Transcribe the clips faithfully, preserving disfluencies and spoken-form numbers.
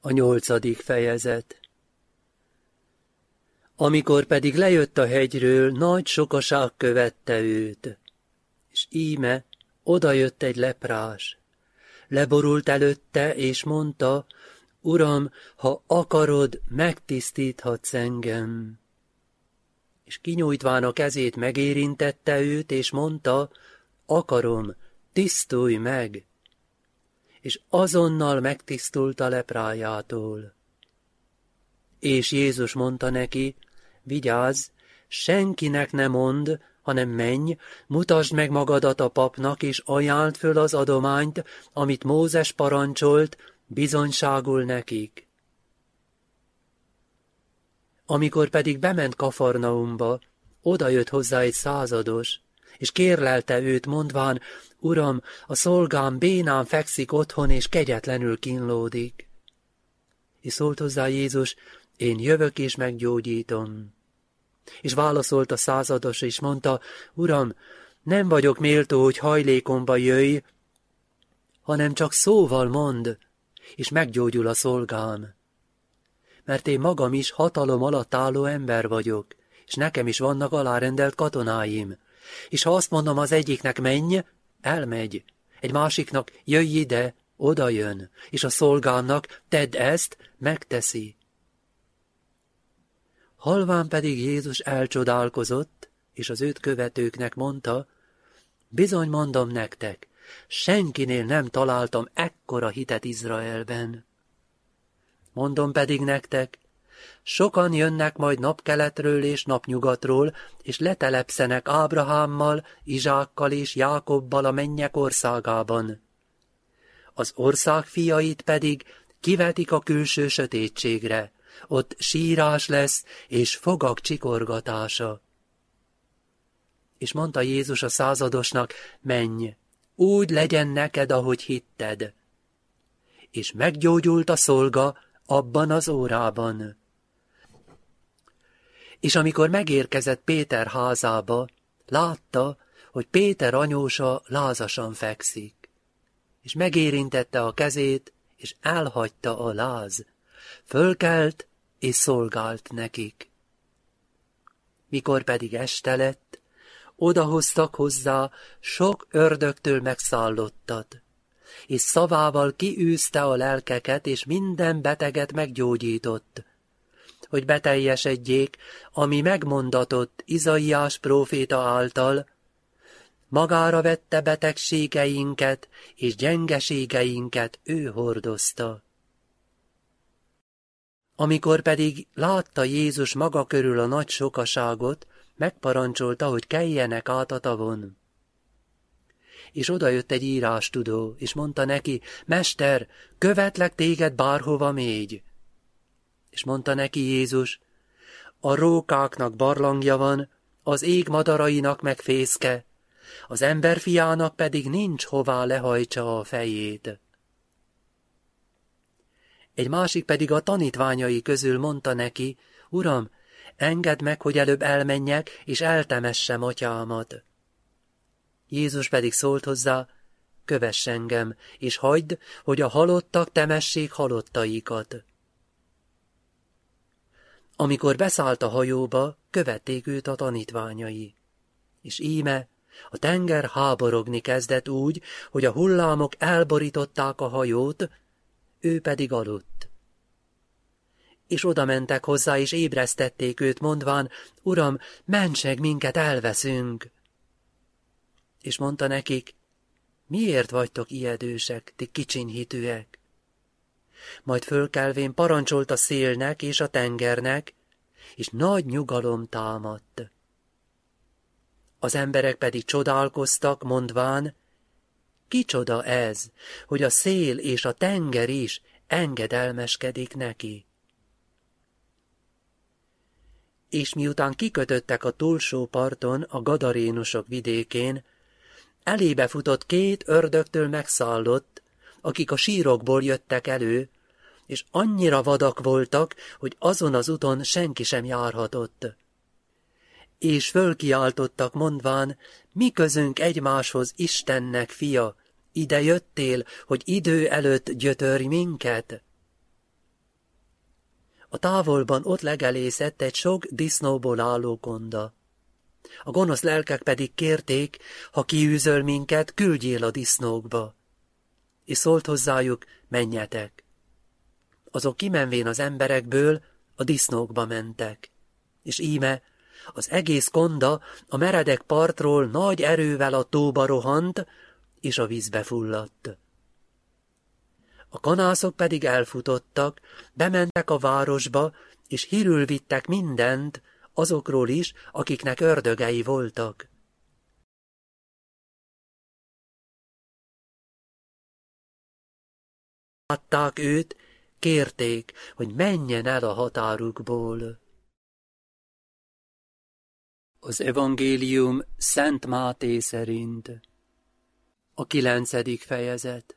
A nyolcadik fejezet. Amikor pedig lejött a hegyről, nagy sokaság követte őt, és íme odajött egy leprás. Leborult előtte, és mondta, Uram, ha akarod, megtisztíthatsz engem. És kinyújtván a kezét megérintette őt, és mondta, akarom, tisztulj meg. És azonnal megtisztult a leprájától. És Jézus mondta neki, vigyázz, senkinek ne mondd, hanem menj, mutasd meg magadat a papnak, és ajánld föl az adományt, amit Mózes parancsolt, bizonyságul nekik. Amikor pedig bement Kafarnaumba, odajött hozzá egy százados, és kérlelte őt, mondván, Uram, a szolgám bénán fekszik otthon, és kegyetlenül kínlódik. És szólt hozzá Jézus, én jövök és meggyógyítom. És válaszolt a százados, és mondta, Uram, nem vagyok méltó, hogy hajlékomba jöjj, hanem csak szóval mondd, és meggyógyul a szolgám. Mert én magam is hatalom alatt álló ember vagyok, és nekem is vannak alárendelt katonáim. És ha azt mondom az egyiknek menj, elmegy, egy másiknak jöjj ide, oda jön, és a szolgámnak tedd ezt, megteszi. Halván pedig Jézus elcsodálkozott, és az őt követőknek mondta, bizony mondom nektek, senkinél nem találtam ekkora hitet Izraelben. Mondom pedig nektek, sokan jönnek majd napkeletről és napnyugatról, és letelepszenek Ábrahámmal, Izsákkal és Jákobbal a mennyek országában. Az ország fiait pedig kivetik a külső sötétségre, ott sírás lesz, és fogak csikorgatása. És mondta Jézus a századosnak, menj, úgy legyen neked, ahogy hitted. És meggyógyult a szolga abban az órában. És amikor megérkezett Péter házába, látta, hogy Péter anyósa lázasan fekszik, és megérintette a kezét, és elhagyta a láz. Fölkelt, és szolgált nekik. Mikor pedig este lett, odahoztak hozzá sok ördögtől megszállottat, és szavával kiűzte a lelkeket, és minden beteget meggyógyított, hogy beteljesedjék, ami megmondatott Izaiás próféta által, magára vette betegségeinket, és gyengeségeinket ő hordozta. Amikor pedig látta Jézus maga körül a nagy sokaságot, megparancsolta, hogy keljenek át a tavon. És odajött egy írástudó, és mondta neki, Mester, követlek téged bárhova mégy. És mondta neki Jézus, a rókáknak barlangja van, az ég madarainak meg fészke, az emberfiának pedig nincs hová lehajtsa a fejét. Egy másik pedig a tanítványai közül mondta neki, Uram, engedd meg, hogy előbb elmenjek, és eltemessem atyámat. Jézus pedig szólt hozzá, kövess engem, és hagyd, hogy a halottak temessék halottaikat. Amikor beszállt a hajóba, követték őt a tanítványai. És íme, a tenger háborogni kezdett úgy, hogy a hullámok elborították a hajót, ő pedig aludt. És oda mentek hozzá, és ébresztették őt, mondván, Uram, mentseg, minket elveszünk. És mondta nekik, miért vagytok ijedősek, ti kicsinyhitűek? Majd fölkelvén parancsolt a szélnek és a tengernek, és nagy nyugalom támadt. Az emberek pedig csodálkoztak, mondván, kicsoda ez, hogy a szél és a tenger is engedelmeskedik neki. És miután kikötöttek a túlsó parton, a gadarénusok vidékén, elébe futott két ördögtől megszállott, akik a sírokból jöttek elő, és annyira vadak voltak, hogy azon az uton senki sem járhatott. És fölkiáltottak, mondván, mi közünk egymáshoz, Istennek fia, ide jöttél, hogy idő előtt gyötörj minket? A távolban ott legelészett egy sok disznóból álló konda. A gonosz lelkek pedig kérték, ha kiűzöl minket, küldjél a disznókba. És szólt hozzájuk, menjetek. Azok kimenvén az emberekből a disznókba mentek. És íme, az egész konda a meredek partról nagy erővel a tóba rohant, és a vízbe fulladt. A kanászok pedig elfutottak, bementek a városba, és hírül vittek mindent, azokról is, akiknek ördögei voltak. Látták őt, kérték, hogy menjen el a határukból. Az evangélium Szent Máté szerint. A kilencedik fejezet.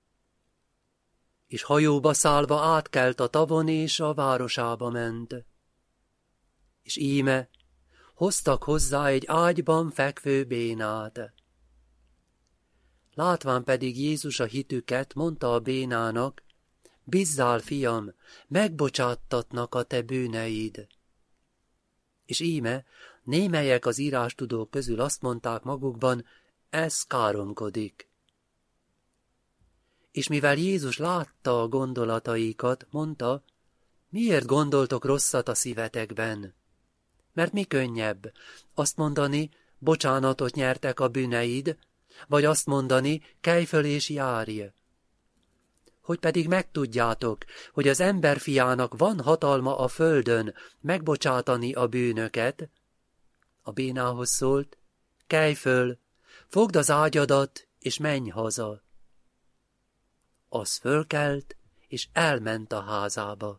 És hajóba szállva átkelt a tavon, és a városába ment. És íme, hoztak hozzá egy ágyban fekvő bénát. Látván pedig Jézus a hitüket, mondta a bénának, bizzál, fiam, megbocsáttatnak a te bűneid. És íme, némelyek az írástudók közül azt mondták magukban, ez káromkodik. És mivel Jézus látta a gondolataikat, mondta, miért gondoltok rosszat a szívetekben? Mert mi könnyebb, azt mondani, bocsánatot nyertek a bűneid, vagy azt mondani, kelj föl és járj. Hogy pedig megtudjátok, hogy az emberfiának van hatalma a földön megbocsátani a bűnöket, a bénához szólt, kelj föl, fogd az ágyadat, és menj haza. Az fölkelt, és elment a házába.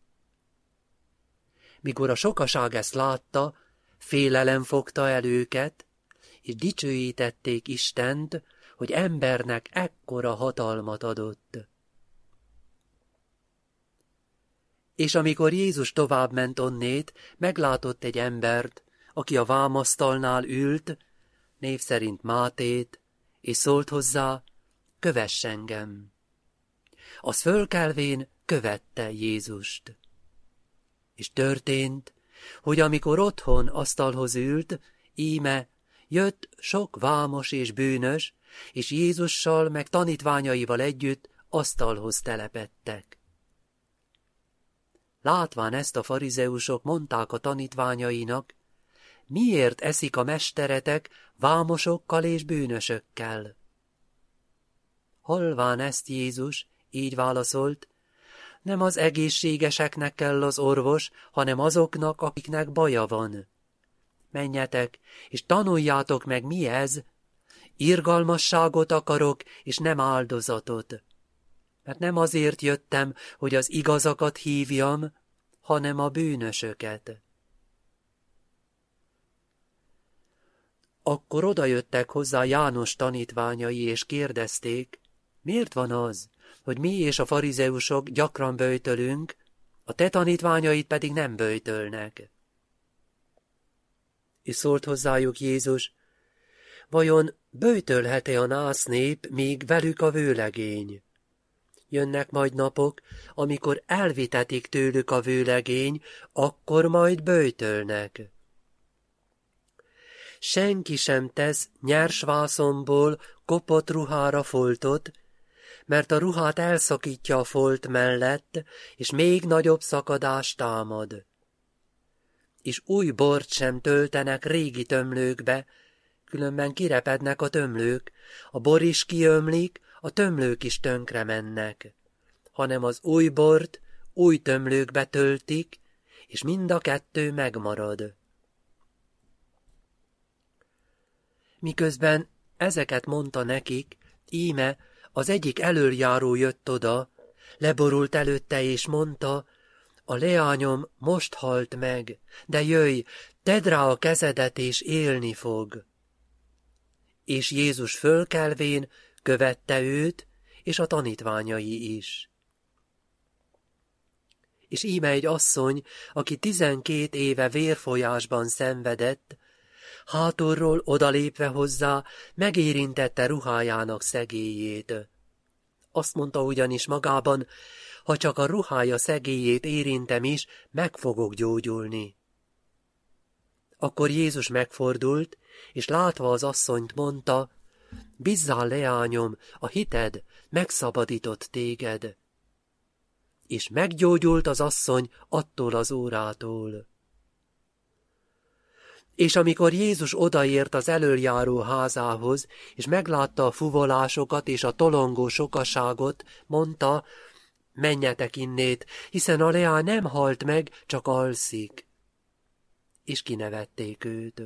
Mikor a sokaság ezt látta, félelem fogta el őket, és dicsőítették Istent, hogy embernek ekkora hatalmat adott. És amikor Jézus továbbment onnét, meglátott egy embert, aki a vámasztalnál ült, név szerint Mátét, és szólt hozzá, kövess engem. Az fölkelvén követte Jézust. És történt, hogy amikor otthon asztalhoz ült, íme, jött sok vámos és bűnös, és Jézussal meg tanítványaival együtt asztalhoz telepedtek. Látván ezt a farizeusok mondták a tanítványainak, miért eszik a mesteretek vámosokkal és bűnösökkel? Hallván ezt Jézus így válaszolt, nem az egészségeseknek kell az orvos, hanem azoknak, akiknek baja van. Menjetek, és tanuljátok meg, mi ez. Irgalmasságot akarok, és nem áldozatot. Mert nem azért jöttem, hogy az igazakat hívjam, hanem a bűnösöket. Akkor odajöttek hozzá János tanítványai, és kérdezték, miért van az, hogy mi és a farizeusok gyakran böjtölünk, a te tanítványaid pedig nem böjtölnek. És szólt hozzájuk Jézus, vajon böjtölhet-e a nász nép, míg velük a vőlegény? Jönnek majd napok, amikor elvitetik tőlük a vőlegény, akkor majd böjtölnek. Senki sem tesz nyers vászonból kopott ruhára foltot, mert a ruhát elszakítja a folt mellett, és még nagyobb szakadást támad. És új bort sem töltenek régi tömlőkbe, különben kirepednek a tömlők, a bor is kiömlik, a tömlők is tönkre mennek, hanem az új bort új tömlőkbe töltik, és mind a kettő megmarad. Miközben ezeket mondta nekik, íme az egyik elöljáró jött oda, leborult előtte és mondta, a leányom most halt meg, de jöjj, tedd rá a kezedet és élni fog. És Jézus fölkelvén követte őt, és a tanítványai is. És íme egy asszony, aki tizenkét éve vérfolyásban szenvedett, hátulról odalépve hozzá megérintette ruhájának szegélyét. Azt mondta ugyanis magában, ha csak a ruhája szegélyét érintem is, meg fogok gyógyulni. Akkor Jézus megfordult, és látva az asszonyt mondta, bízzál, leányom, a hited megszabadított téged. És meggyógyult az asszony attól az órától. És amikor Jézus odaért az elöljáró házához, és meglátta a fuvolásokat és a tolongó sokaságot, mondta, menjetek innét, hiszen a leány nem halt meg, csak alszik. És kinevették őt.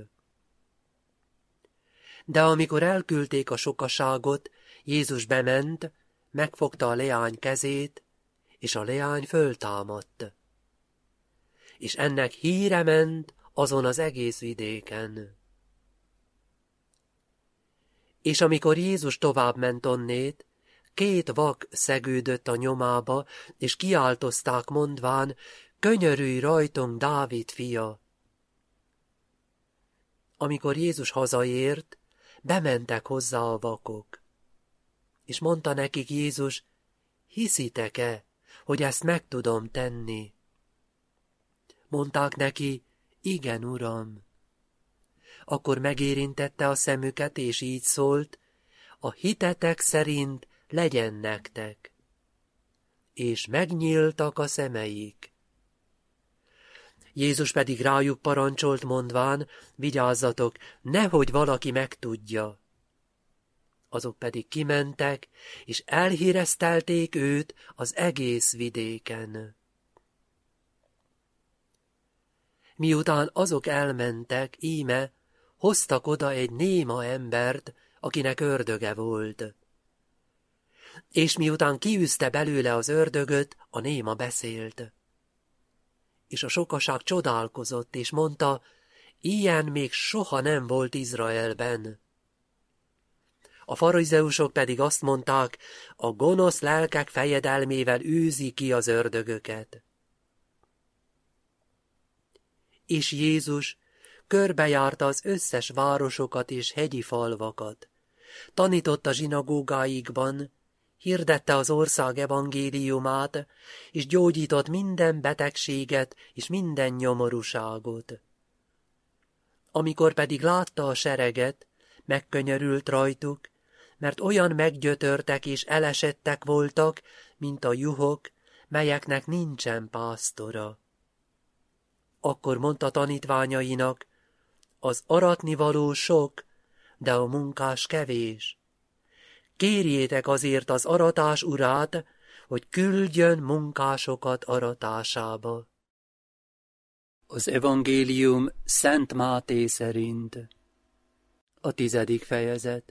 De amikor elküldték a sokaságot, Jézus bement, megfogta a leány kezét, és a leány föltámadt. És ennek híre ment azon az egész vidéken. És amikor Jézus tovább ment onnét, két vak szegődött a nyomába, és kiáltozták mondván, könyörülj rajtunk, Dávid fia! Amikor Jézus hazaért, bementek hozzá a vakok. És mondta nekik Jézus, hiszitek-e, hogy ezt meg tudom tenni? Mondták neki, igen, Uram. Akkor megérintette a szemüket, és így szólt, a hitetek szerint legyen nektek. És megnyíltak a szemeik. Jézus pedig rájuk parancsolt mondván, vigyázzatok, nehogy valaki megtudja. Azok pedig kimentek, és elhíreztelték őt az egész vidéken. Miután azok elmentek, íme, hoztak oda egy néma embert, akinek ördöge volt. És miután kiűzte belőle az ördögöt, a néma beszélt. És a sokaság csodálkozott, és mondta, ilyen még soha nem volt Izraelben. A farizeusok pedig azt mondták, a gonosz lelkek fejedelmével űzi ki az ördögöket. És Jézus körbejárta az összes városokat és hegyi falvakat. Tanította zsinagógáikban, hirdette az ország evangéliumát, és gyógyított minden betegséget és minden nyomorúságot. Amikor pedig látta a sereget, megkönyörült rajtuk, mert olyan meggyötörtek és elesettek voltak, mint a juhok, melyeknek nincsen pásztora. Akkor mondta tanítványainak, az aratnivaló sok, de a munkás kevés. Kérjétek azért az aratás urát, hogy küldjön munkásokat aratásába. Az evangélium Szent Máté szerint. A tizedik fejezet.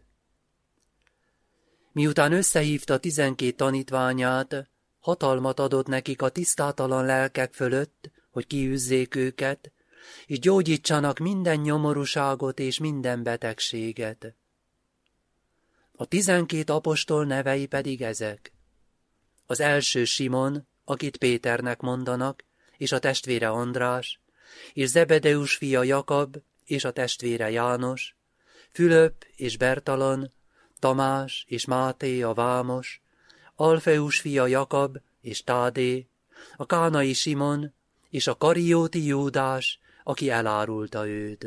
Miután összehívta tizenkét tanítványát, hatalmat adott nekik a tisztátalan lelkek fölött, hogy kiűzzék őket, és gyógyítsanak minden nyomorúságot és minden betegséget. A tizenkét apostol nevei pedig ezek. Az első Simon, akit Péternek mondanak, és a testvére András, és Zebedeus fia Jakab, és a testvére János, Fülöp és Bertalan, Tamás és Máté a vámos, Alfeus fia Jakab és Tádé, a kánai Simon, és a karióti Júdás, aki elárulta őt.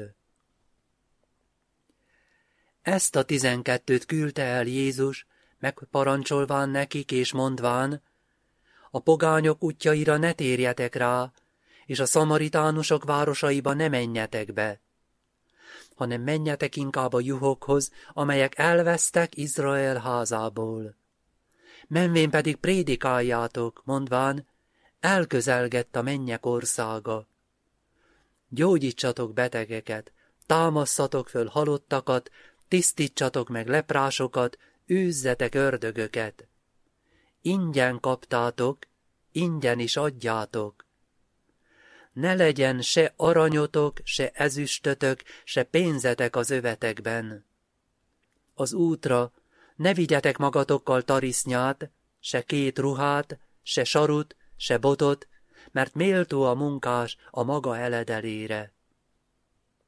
Ezt a tizenkettőt küldte el Jézus, megparancsolván nekik és mondván, a pogányok útjaira ne térjetek rá, és a szamaritánusok városaiba ne menjetek be, hanem menjetek inkább a juhokhoz, amelyek elvesztek Izrael házából. Menvén pedig prédikáljátok, mondván, elközelgett a mennyek országa. Gyógyítsatok betegeket, támasszatok föl halottakat, tisztítsatok meg leprásokat, űzzetek ördögöket. Ingyen kaptátok, ingyen is adjátok. Ne legyen se aranyotok, se ezüstötök, se pénzetek az övetekben. Az útra ne vigyetek magatokkal tarisznyát, se két ruhát, se sarut, se botot, mert méltó a munkás a maga eledelére.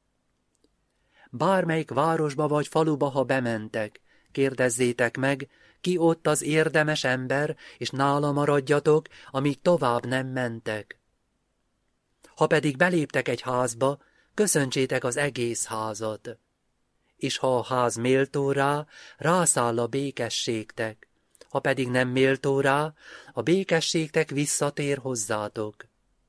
Bármelyik városba vagy faluba, ha bementek, kérdezzétek meg, ki ott az érdemes ember, és nála maradjatok, amíg tovább nem mentek. Ha pedig beléptek egy házba, köszöntsétek az egész házat. És ha a ház méltó rá, rászáll a békességtek, ha pedig nem méltó rá, a békességtek visszatér hozzátok.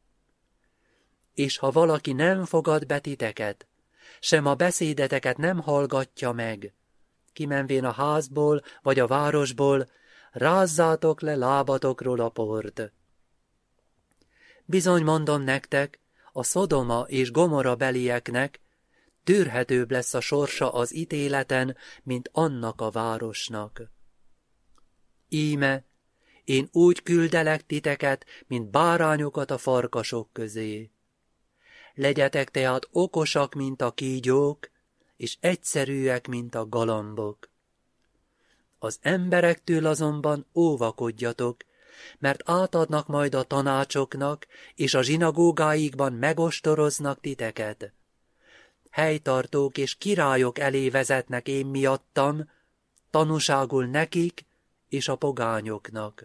És ha valaki nem fogad be titeket, sem a beszédeteket nem hallgatja meg, kimenvén a házból vagy a városból, rázzátok le lábatokról a port. Bizony mondom nektek, a Szodoma és Gomorra belieknek tűrhetőbb lesz a sorsa az ítéleten, mint annak a városnak. Íme, én úgy küldelek titeket, mint bárányokat a farkasok közé. Legyetek tehát okosak, mint a kígyók, és egyszerűek, mint a galambok. Az emberektől azonban óvakodjatok, mert átadnak majd a tanácsoknak, és a zsinagógáikban megostoroznak titeket. Helytartók és királyok elé vezetnek én miattam, tanúságul nekik és a pogányoknak.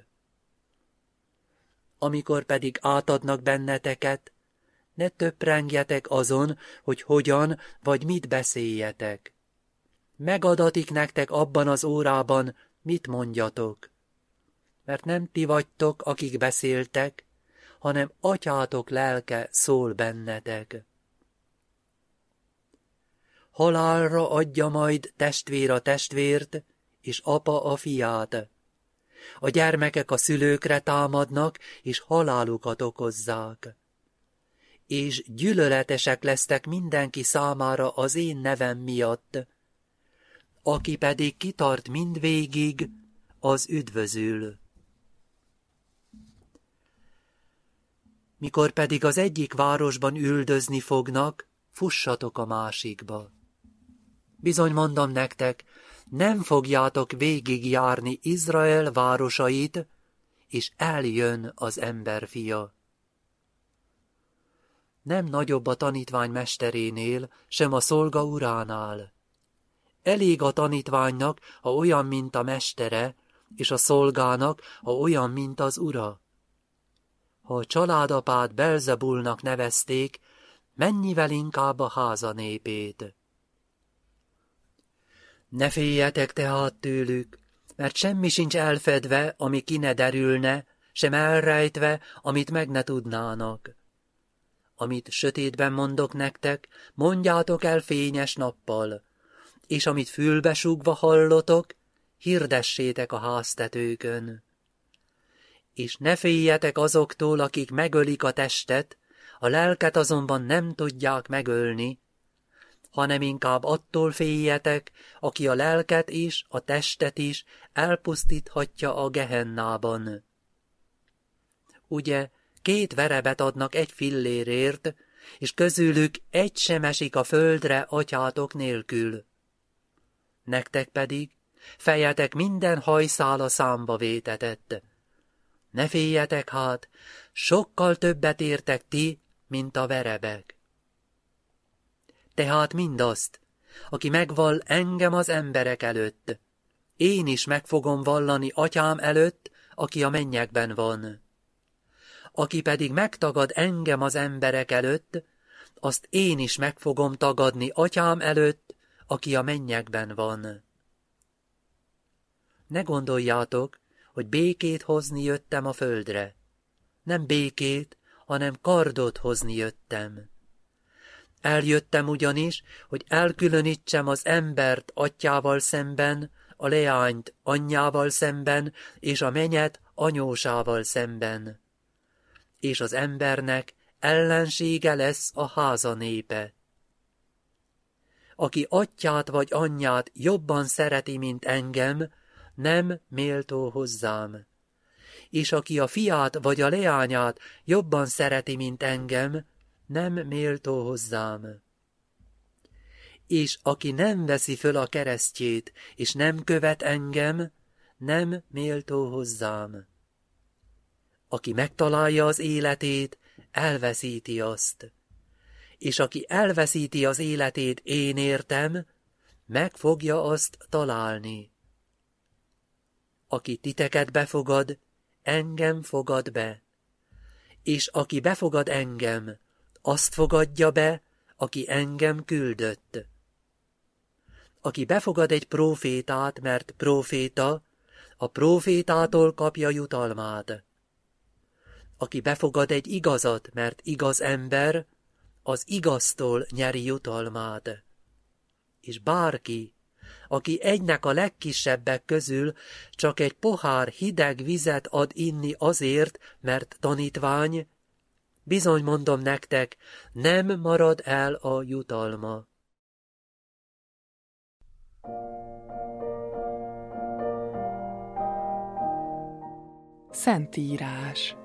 Amikor pedig átadnak benneteket, ne töprengjetek azon, hogy hogyan vagy mit beszéljetek. Megadatik nektek abban az órában, mit mondjatok. Mert nem ti vagytok, akik beszéltek, hanem atyátok lelke szól bennetek. Halálra adja majd testvér a testvért, és apa a fiát. A gyermekek a szülőkre támadnak, és halálukat okozzák. És gyűlöletesek lesztek mindenki számára az én nevem miatt. Aki pedig kitart mindvégig, az üdvözül. Mikor pedig az egyik városban üldözni fognak, fussatok a másikba. Bizony mondom nektek, nem fogjátok végigjárni Izrael városait, és eljön az emberfia. Nem nagyobb a tanítvány mesterénél, sem a szolga uránál. Elég a tanítványnak, ha olyan, mint a mestere, és a szolgának, ha olyan, mint az ura. Ha a családapát Belzebulnak nevezték, mennyivel inkább a háza népét. Ne féljetek tehát tőlük, mert semmi sincs elfedve, ami ki ne derülne, sem elrejtve, amit meg ne tudnának. Amit sötétben mondok nektek, mondjátok el fényes nappal, és amit fülbe súgva hallotok, hirdessétek a háztetőkön. És ne féljetek azoktól, akik megölik a testet, a lelket azonban nem tudják megölni, hanem inkább attól féljetek, aki a lelket is, a testet is elpusztíthatja a gehennában. Ugye, két verebet adnak egy fillérért, és közülük egy sem esik a földre atyátok nélkül. Nektek pedig fejetek minden hajszála számba vétetett. Ne féljetek hát, sokkal többet értek ti, mint a verebek. Tehát mindazt, aki megvall engem az emberek előtt, én is meg fogom vallani atyám előtt, aki a mennyekben van. Aki pedig megtagad engem az emberek előtt, azt én is meg fogom tagadni atyám előtt, aki a mennyekben van. Ne gondoljátok, hogy békét hozni jöttem a földre. Nem békét, hanem kardot hozni jöttem. Eljöttem ugyanis, hogy elkülönítsem az embert atyával szemben, a leányt anyjával szemben, és a menyet anyósával szemben. És az embernek ellensége lesz a háza népe. Aki atyát vagy anyját jobban szereti, mint engem, nem méltó hozzám. És aki a fiát vagy a leányát jobban szereti, mint engem, nem méltó hozzám. És aki nem veszi föl a keresztjét, és nem követ engem, nem méltó hozzám. Aki megtalálja az életét, elveszíti azt. És aki elveszíti az életét én értem, meg fogja azt találni. Aki titeket befogad, engem fogad be, és aki befogad engem, azt fogadja be, aki engem küldött. Aki befogad egy prófétát, mert próféta, a prófétától kapja jutalmát. Aki befogad egy igazat, mert igaz ember, az igaztól nyeri jutalmát. És bárki, aki egynek a legkisebbek közül csak egy pohár hideg vizet ad inni azért, mert tanítvány, bizony mondom nektek, nem marad el a jutalma. Szentírás.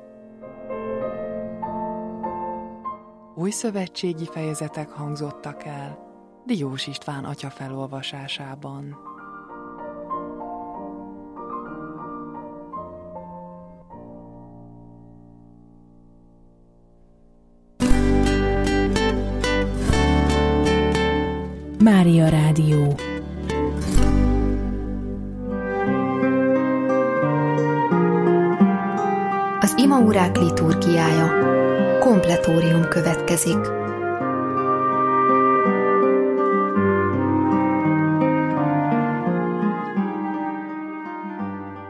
Új szövetségi fejezetek hangzottak el Diós István atya felolvasásában. Mária Rádió. Az imaórák liturgiája. Kompletórium következik.